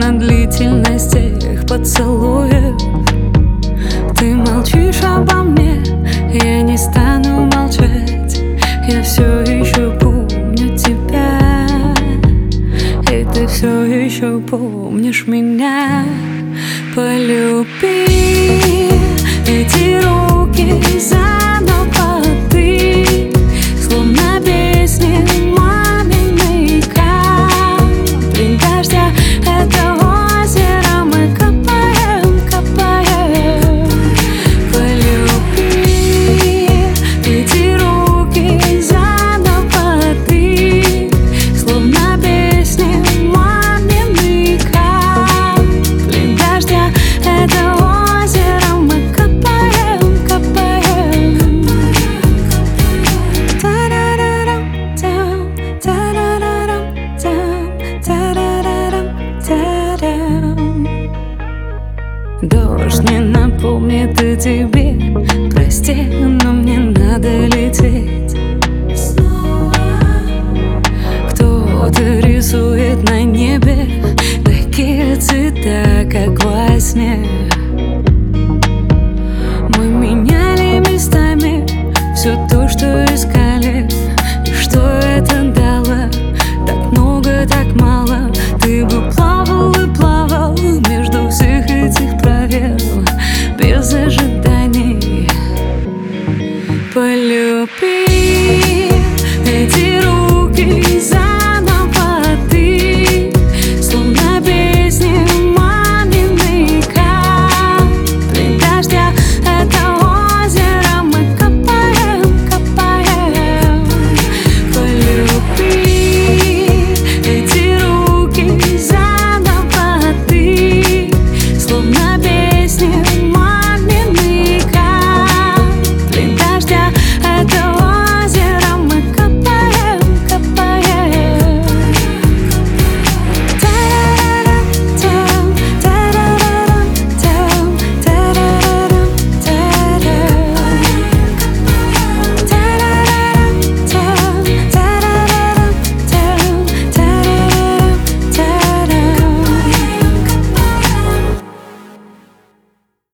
на длительность тех поцелуев. Ты молчишь обо мне, я не стану молчать. Я все еще помню тебя, и ты все еще помнишь меня. Полюби эти руки заново ты, словно песни маминой капли дождя. Это озеро мы копаем, копаем. Полюби эти руки заново ты, словно песни маминой капли дождя. Это озеро мы копаем, копаем. Та-ра-ра-рам-там, та-ра-ра-рам-там, та-ра-ра-рам-та-рам. Дождь не напомнит о тебе, прости, но мне надо лететь. Кто-то рисует на небе